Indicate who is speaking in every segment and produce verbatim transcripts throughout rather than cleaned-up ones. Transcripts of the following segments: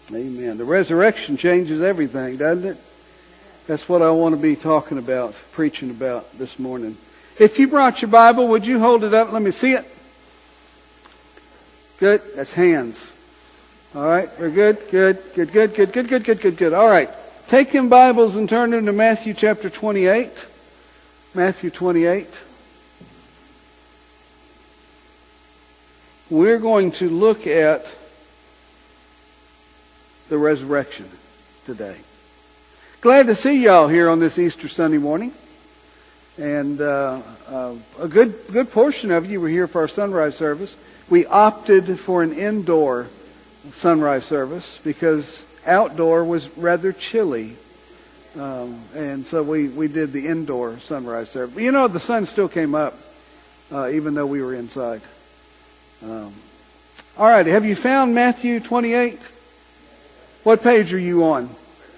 Speaker 1: Amen. The resurrection changes everything, doesn't it? That's what I want to be talking about, preaching about this morning. If you brought your Bible, would you hold it up? Let me see it. Good. That's hands. All right. We're good. Good. Good. Good. Good. Good. Good. Good. Good. Good. All right. Take them Bibles and turn them to Matthew chapter twenty-eight. Matthew twenty-eight. We're going to look at the resurrection today. Glad to see y'all here on this Easter Sunday morning. And uh, uh, a good good portion of you were here for our sunrise service. We opted for an indoor sunrise service because outdoor was rather chilly. Um, and so we, we did the indoor sunrise service. But you know, the sun still came up uh, even though we were inside. Um, all right, have you found Matthew twenty-eight? What page are you on?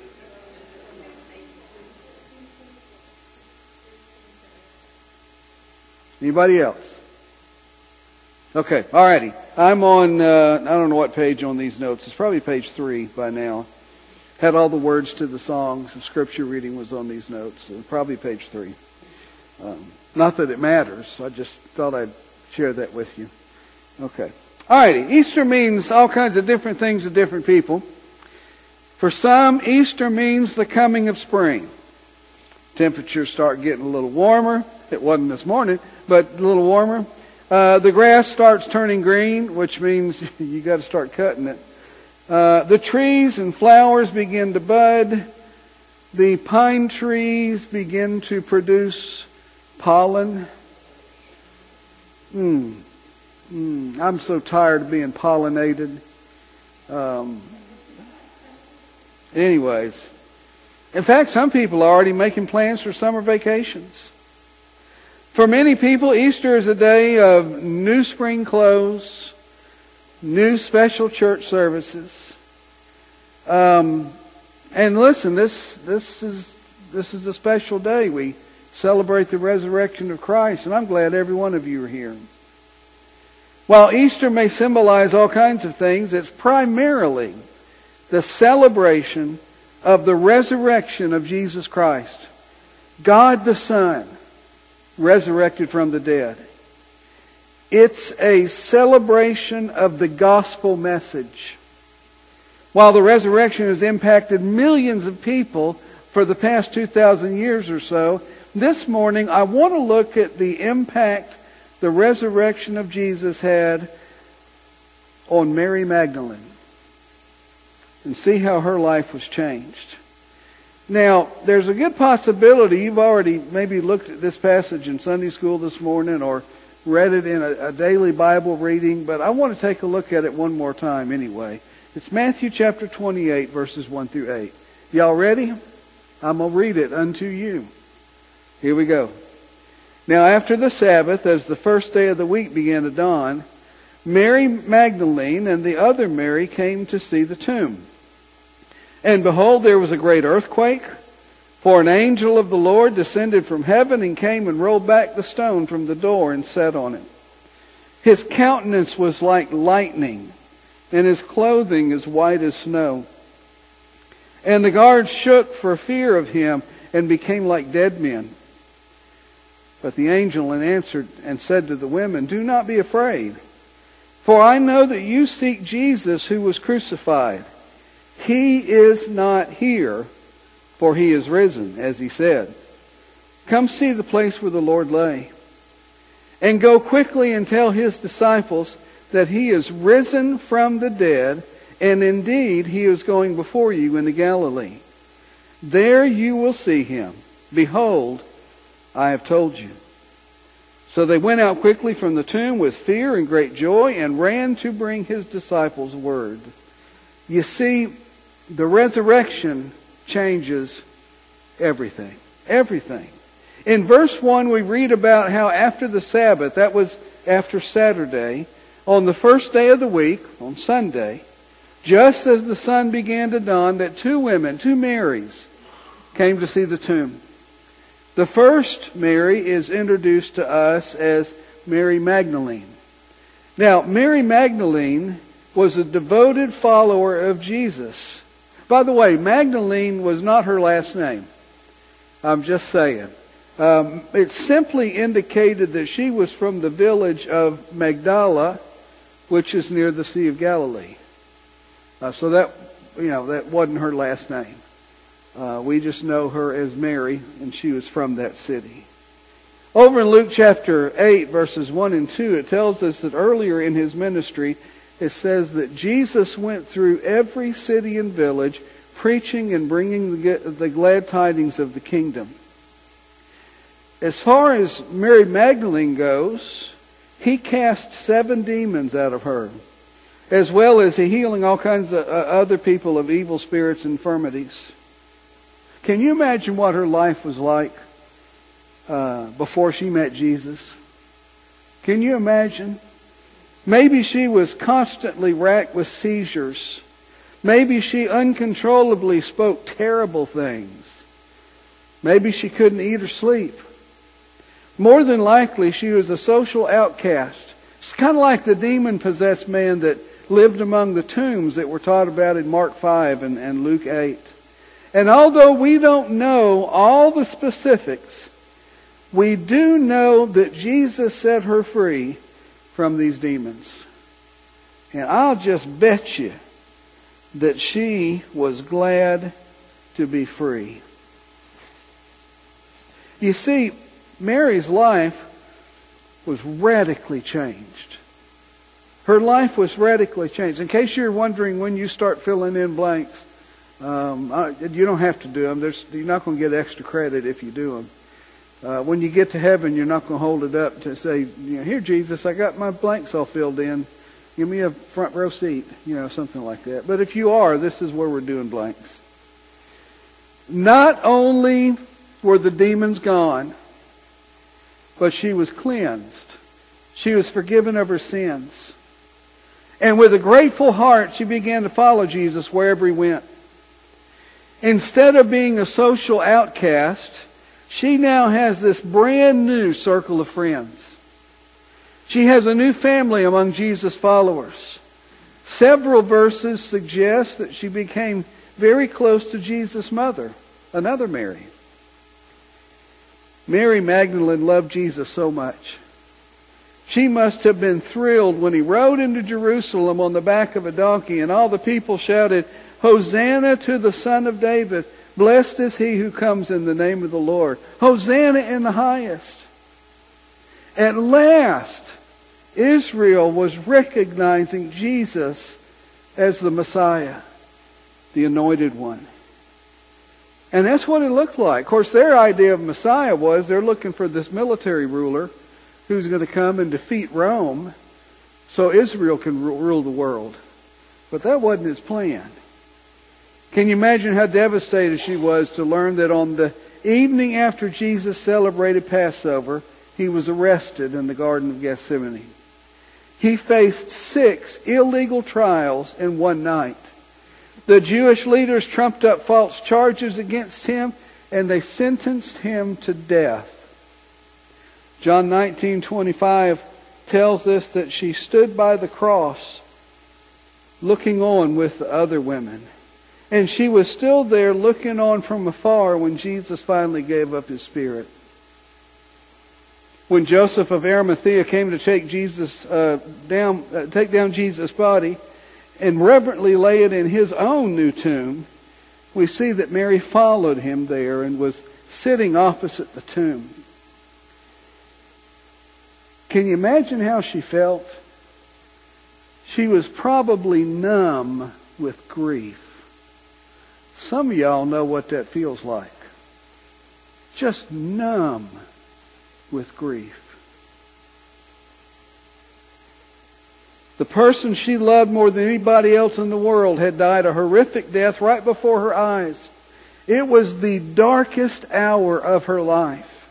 Speaker 1: Anybody else? Okay, alrighty. I'm on, uh, I don't know what page on these notes. It's probably page three by now. Had all the words to the songs. The scripture reading was on these notes. So probably page three. Um, not that it matters. I just thought I'd share that with you. Okay. Alrighty. Easter means all kinds of different things to different people. For some, Easter means the coming of spring. Temperatures start getting a little warmer. It wasn't this morning, but a little warmer. Uh, the grass starts turning green, which means you got to start cutting it. Uh, the trees and flowers begin to bud. The pine trees begin to produce pollen. Mm. Mm. I'm so tired of being pollinated. Um, anyways, in fact, some people are already making plans for summer vacations. For many people, Easter is a day of new spring clothes, new special church services. Um, and listen, this this is this is a special day. We celebrate the resurrection of Christ, and I'm glad every one of you are here. While Easter may symbolize all kinds of things, it's primarily the celebration of the resurrection of Jesus Christ, God the Son, resurrected from the dead. It's a celebration of the gospel message. While the resurrection has impacted millions of people for the past two thousand years or so, this morning I want to look at the impact the resurrection of Jesus had on Mary Magdalene and see how her life was changed. Now, there's a good possibility you've already maybe looked at this passage in Sunday school this morning or read it in a, a daily Bible reading, but I want to take a look at it one more time anyway. It's Matthew chapter twenty-eight, verses one through eight. Y'all ready? I'm going to read it unto you. Here we go. Now, after the Sabbath, as the first day of the week began to dawn, Mary Magdalene and the other Mary came to see the tomb. And behold, there was a great earthquake, for an angel of the Lord descended from heaven and came and rolled back the stone from the door and sat on it. His countenance was like lightning, and his clothing as white as snow. And the guards shook for fear of him and became like dead men. But the angel answered and said to the women, "Do not be afraid, for I know that you seek Jesus who was crucified. He is not here, for he is risen, as he said. Come see the place where the Lord lay. And go quickly and tell his disciples that he is risen from the dead, and indeed he is going before you into Galilee. There you will see him. Behold, I have told you." So they went out quickly from the tomb with fear and great joy and ran to bring his disciples word. You see, the resurrection changes everything. Everything. In verse one, we read about how after the Sabbath, that was after Saturday, on the first day of the week, on Sunday, just as the sun began to dawn, that two women, two Marys, came to see the tomb. The first Mary is introduced to us as Mary Magdalene. Now, Mary Magdalene was a devoted follower of Jesus. By the way, Magdalene was not her last name. I'm just saying. Um, it simply indicated that she was from the village of Magdala, which is near the Sea of Galilee. Uh, so that, you know, that wasn't her last name. Uh, we just know her as Mary, and she was from that city. Over in Luke chapter eight, verses one and two, it tells us that earlier in his ministry, it says that Jesus went through every city and village, preaching and bringing the, the glad tidings of the kingdom. As far as Mary Magdalene goes, he cast seven demons out of her, as well as healing all kinds of uh, other people of evil spirits and infirmities. Can you imagine what her life was like uh, before she met Jesus? Can you imagine? Maybe she was constantly racked with seizures. Maybe she uncontrollably spoke terrible things. Maybe she couldn't eat or sleep. More than likely, she was a social outcast. It's kind of like the demon-possessed man that lived among the tombs that were taught about in Mark five and, and Luke eight. And although we don't know all the specifics, we do know that Jesus set her free from these demons. And I'll just bet you that she was glad to be free. You see, Mary's life was radically changed. Her life was radically changed. In case you're wondering when you start filling in blanks, um, I, you don't have to do them. There's, you're not going to get extra credit if you do them. Uh, when you get to heaven, you're not going to hold it up to say, you know, here, Jesus, I got my blanks all filled in. Give me a front row seat, you know, something like that. But if you are, this is where we're doing blanks. Not only were the demons gone, but she was cleansed. She was forgiven of her sins. And with a grateful heart, she began to follow Jesus wherever he went. Instead of being a social outcast, she now has this brand new circle of friends. She has a new family among Jesus' followers. Several verses suggest that she became very close to Jesus' mother, another Mary. Mary Magdalene loved Jesus so much. She must have been thrilled when he rode into Jerusalem on the back of a donkey and all the people shouted, Hosanna to the Son of David. Blessed is he who comes in the name of the Lord. Hosanna in the highest. At last, Israel was recognizing Jesus as the Messiah, the Anointed One. And that's what it looked like. Of course, their idea of Messiah was they're looking for this military ruler who's going to come and defeat Rome so Israel can rule the world. But that wasn't his plan. Can you imagine how devastated she was to learn that on the evening after Jesus celebrated Passover, he was arrested in the Garden of Gethsemane. He faced six illegal trials in one night. The Jewish leaders trumped up false charges against him, and they sentenced him to death. John nineteen twenty-five tells us that she stood by the cross, looking on with the other women. And she was still there looking on from afar when Jesus finally gave up his spirit. When Joseph of Arimathea came to take Jesus uh, down, uh, take down Jesus' body and reverently lay it in his own new tomb, we see that Mary followed him there and was sitting opposite the tomb. Can you imagine how she felt? She was probably numb with grief. Some of y'all know what that feels like. Just numb with grief. The person she loved more than anybody else in the world had died a horrific death right before her eyes. It was the darkest hour of her life.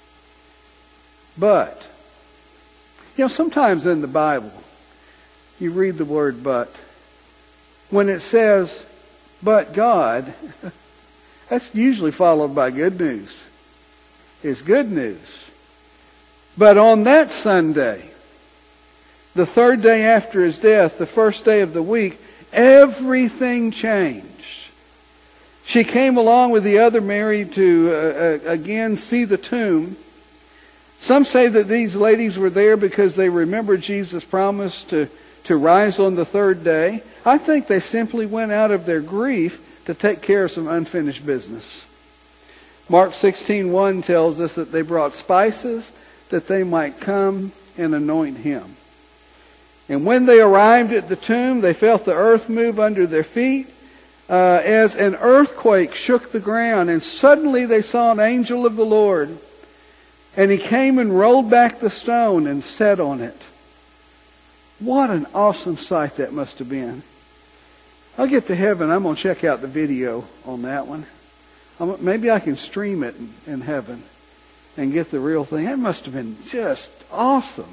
Speaker 1: But, you know, sometimes in the Bible, you read the word but. When it says, but God, that's usually followed by good news. It's good news. But on that Sunday, the third day after his death, the first day of the week, everything changed. She came along with the other Mary to uh, uh, again see the tomb. Some say that these ladies were there because they remembered Jesus' promise to, to rise on the third day. I think they simply went out of their grief to take care of some unfinished business. Mark sixteen one tells us that they brought spices that they might come and anoint him. And when they arrived at the tomb, they felt the earth move under their feet uh, as an earthquake shook the ground. And suddenly they saw an angel of the Lord. And he came and rolled back the stone and sat on it. What an awesome sight that must have been. I'll get to heaven. I'm going to check out the video on that one. I'm, maybe I can stream it in, in heaven and get the real thing. That must have been just awesome.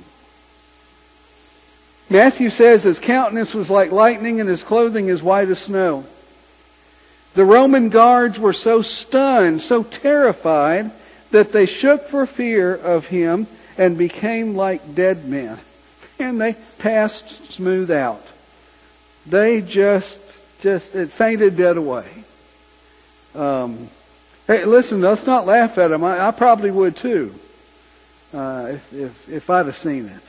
Speaker 1: Matthew says his countenance was like lightning and his clothing as white as snow. The Roman guards were so stunned, so terrified, that they shook for fear of him and became like dead men. And they passed smooth out. They just, just, it fainted dead away. Um, hey, listen, let's not laugh at them. I, I probably would too, uh, if, if, if I'd have seen it.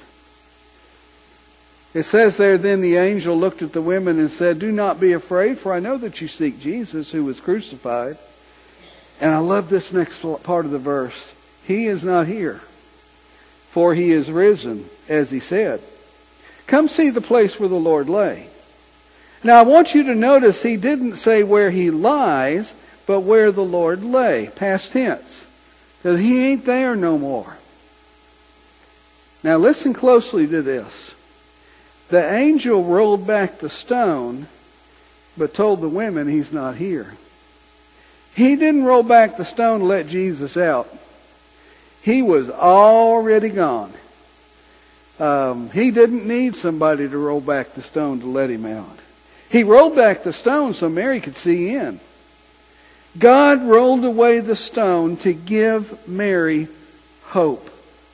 Speaker 1: It says there, then the angel looked at the women and said, "Do not be afraid, for I know that you seek Jesus who was crucified." And I love this next part of the verse. He is not here, for he is risen, as he said. Come see the place where the Lord lay. Now I want you to notice he didn't say where he lies, but where the Lord lay, past tense. Because he ain't there no more. Now listen closely to this. The angel rolled back the stone, but told the women he's not here. He didn't roll back the stone to let Jesus out. He was already gone. Um, he didn't need somebody to roll back the stone to let him out. He rolled back the stone so Mary could see in. God rolled away the stone to give Mary hope.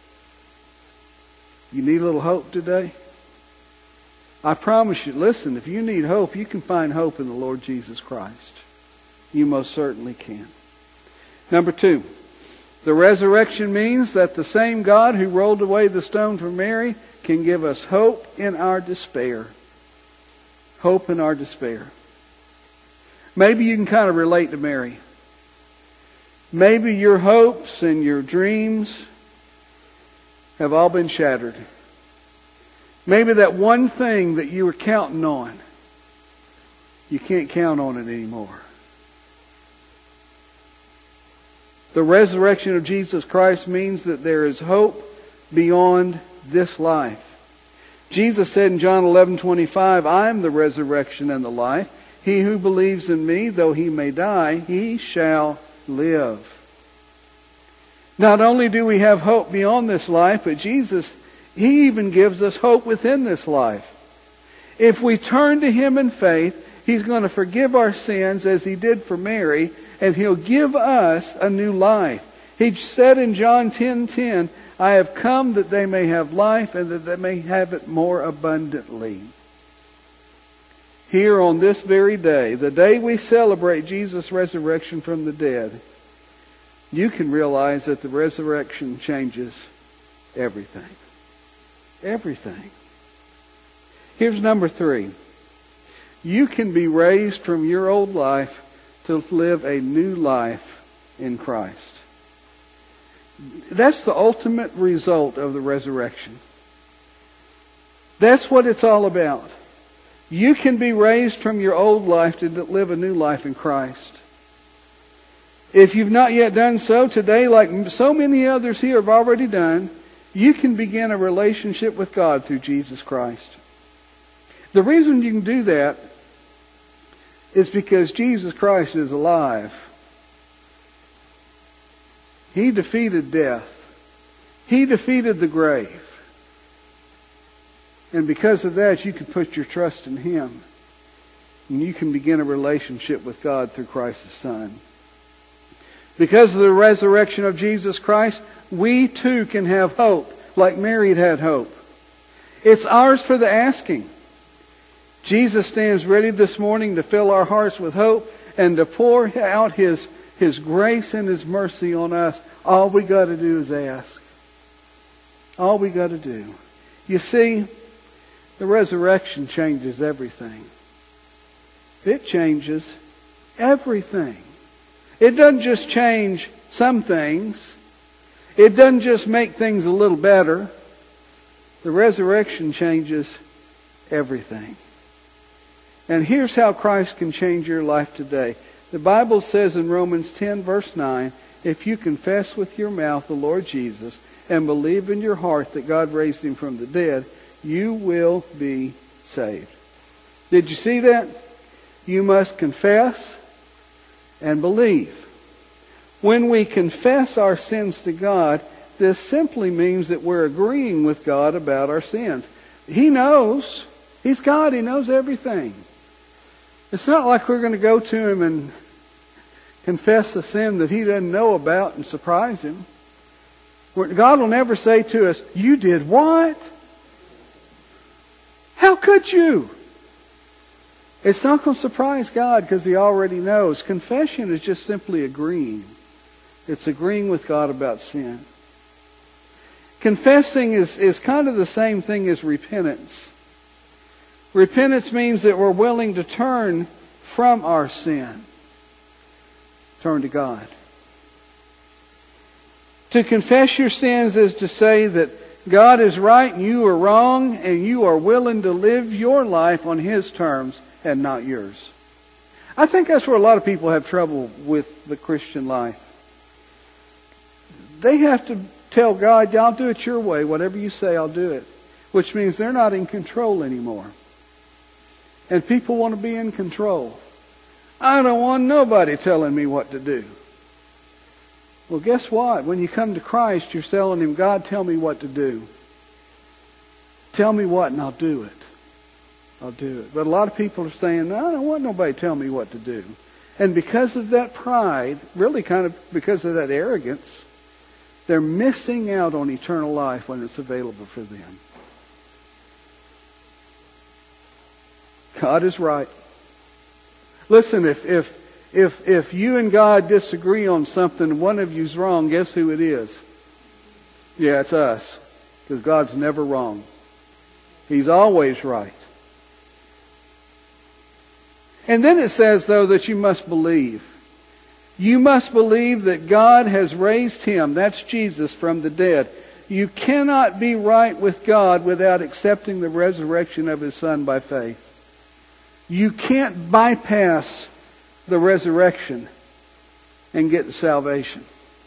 Speaker 1: You need a little hope today? I promise you, listen, if you need hope, you can find hope in the Lord Jesus Christ. You most certainly can. Number two, the resurrection means that the same God who rolled away the stone for Mary can give us hope in our despair. Hope in our despair. Maybe you can kind of relate to Mary. Maybe your hopes and your dreams have all been shattered. Maybe that one thing that you were counting on, you can't count on it anymore. The resurrection of Jesus Christ means that there is hope beyond this life. Jesus said in John eleven twenty-five, "I am the resurrection and the life. He who believes in me, though he may die, he shall live." Not only do we have hope beyond this life, but Jesus, He even gives us hope within this life. If we turn to Him in faith, He's going to forgive our sins as He did for Mary, and He'll give us a new life. He said in John ten ten, "I have come that they may have life and that they may have it more abundantly." Here on this very day, the day we celebrate Jesus' resurrection from the dead, you can realize that the resurrection changes everything. Everything. Here's number three. You can be raised from your old life to live a new life in Christ. That's the ultimate result of the resurrection. That's what it's all about. You can be raised from your old life to live a new life in Christ. If you've not yet done so today, like so many others here have already done, you can begin a relationship with God through Jesus Christ. The reason you can do that is because Jesus Christ is alive. He defeated death. He defeated the grave. And because of that, you can put your trust in Him. And you can begin a relationship with God through Christ the Son. Because of the resurrection of Jesus Christ, we too can have hope, like Mary had hope. It's ours for the asking. Jesus stands ready this morning to fill our hearts with hope and to pour out His, His grace and His mercy on us. All we got to do is ask. All we got to do. You see, the resurrection changes everything. It changes everything. It doesn't just change some things. It doesn't just make things a little better. The resurrection changes everything. And here's how Christ can change your life today. The Bible says in Romans ten verse nine, if you confess with your mouth the Lord Jesus and believe in your heart that God raised Him from the dead, you will be saved. Did you see that? You must confess and believe. When we confess our sins to God, this simply means that we're agreeing with God about our sins. He knows. He's God. He knows everything. It's not like we're going to go to Him and confess a sin that He doesn't know about and surprise Him. God will never say to us, you did what? How could you? It's not going to surprise God because He already knows. Confession is just simply agreeing. It's agreeing with God about sin. Confessing is, is kind of the same thing as repentance. Repentance means that we're willing to turn from our sin. Turn to God. To confess your sins is to say that God is right and you are wrong, and you are willing to live your life on His terms and not yours. I think that's where a lot of people have trouble with the Christian life. They have to tell God, I'll do it your way. Whatever you say, I'll do it. Which means they're not in control anymore. And people want to be in control. I don't want nobody telling me what to do. Well, guess what? When you come to Christ, you're telling Him, God, tell me what to do. Tell me what and I'll do it. I'll do it. But a lot of people are saying, no, I don't want nobody to tell me what to do. And because of that pride, really kind of because of that arrogance, they're missing out on eternal life when it's available for them. God is right. Listen, if if if if you and God disagree on something, one of you's wrong, guess who it is? Yeah, it's us. Because God's never wrong. He's always right. And then it says, though, that you must believe. You must believe that God has raised Him, that's Jesus, from the dead. You cannot be right with God without accepting the resurrection of His Son by faith. You can't bypass the resurrection and get the salvation.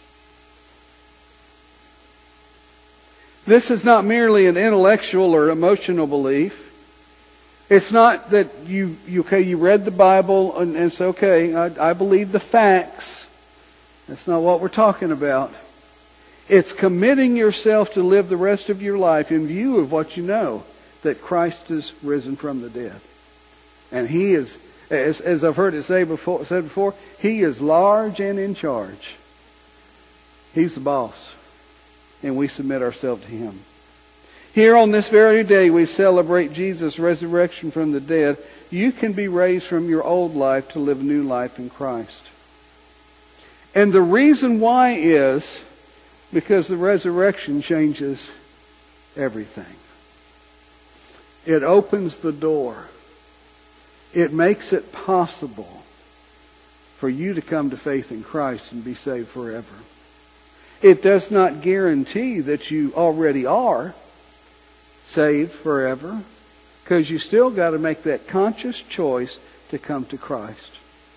Speaker 1: This is not merely an intellectual or emotional belief. It's not that you, you okay, you read the Bible and, and it's okay, I, I believe the facts. That's not what we're talking about. It's committing yourself to live the rest of your life in view of what you know, that Christ is risen from the dead. And He is, as, as I've heard it say before, said before, He is large and in charge. He's the boss. And we submit ourselves to Him. Here on this very day we celebrate Jesus' resurrection from the dead. You can be raised from your old life to live a new life in Christ. And the reason why is because the resurrection changes everything. It opens the door. It makes it possible for you to come to faith in Christ and be saved forever. It does not guarantee that you already are saved forever, because you still got to make that conscious choice to come to Christ.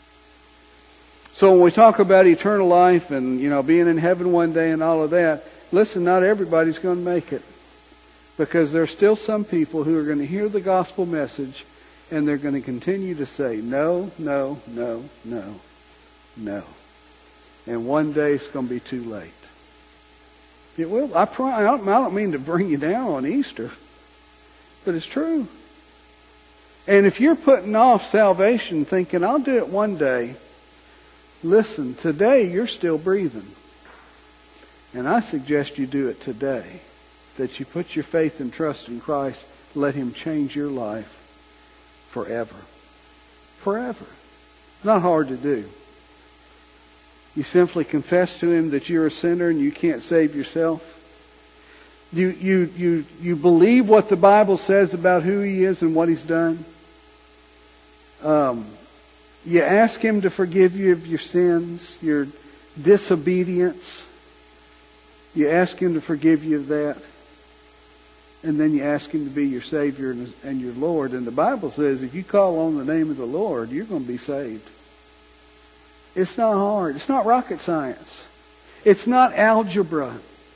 Speaker 1: So when we talk about eternal life and, you know, being in heaven one day and all of that, listen, not everybody's going to make it. Because there's still some people who are going to hear the gospel message and they're going to continue to say, no, no, no, no, no. And one day it's going to be too late. It will. I, I don't mean to bring you down on Easter, but it's true. And if you're putting off salvation thinking, I'll do it one day, listen, today you're still breathing. And I suggest you do it today. That you put your faith and trust in Christ let Him change your life forever. Forever. Not hard to do. You simply confess to Him that you're a sinner and you can't save yourself. You, you, you, you believe what the Bible says about who He is and what He's done. Um, you ask Him to forgive you of your sins, your disobedience. You ask Him to forgive you of that. And then you ask Him to be your Savior and, and your Lord. And the Bible says if you call on the name of the Lord, you're going to be saved. It's not hard. It's not rocket science. It's not algebra.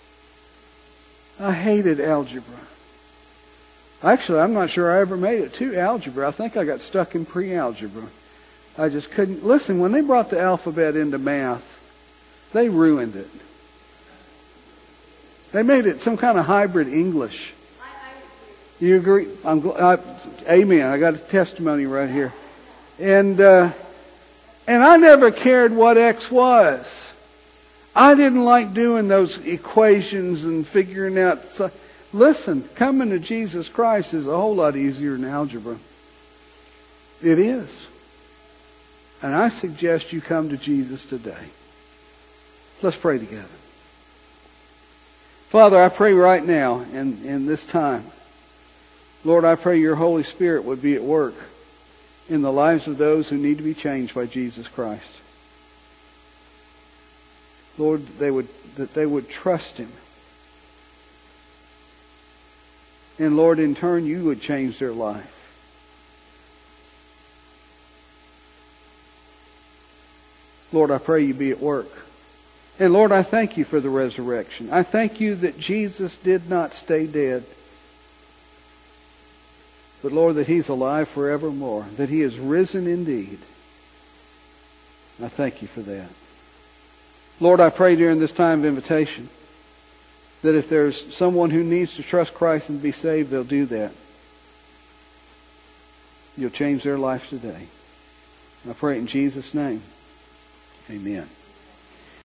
Speaker 1: I hated algebra. Actually, I'm not sure I ever made it to algebra. I think I got stuck in pre-algebra. I just couldn't. Listen, when they brought the alphabet into math, they ruined it. They made it some kind of hybrid English. You agree? I'm, I, amen. I got a testimony right here. And uh, and I never cared what X was. I didn't like doing those equations and figuring out. So, listen, coming to Jesus Christ is a whole lot easier than algebra. It is. And I suggest you come to Jesus today. Let's pray together. Father, I pray right now in, in this time, Lord, I pray your Holy Spirit would be at work in the lives of those who need to be changed by Jesus Christ. Lord, they would, that they would trust Him. And Lord, in turn, you would change their life. Lord, I pray you be at work. And Lord, I thank you for the resurrection. I thank you that Jesus did not stay dead. But Lord, that He's alive forevermore. That He is risen indeed. I thank you for that. Lord, I pray during this time of invitation that if there's someone who needs to trust Christ and be saved, they'll do that. You'll change their life today. I pray it in Jesus' name. Amen.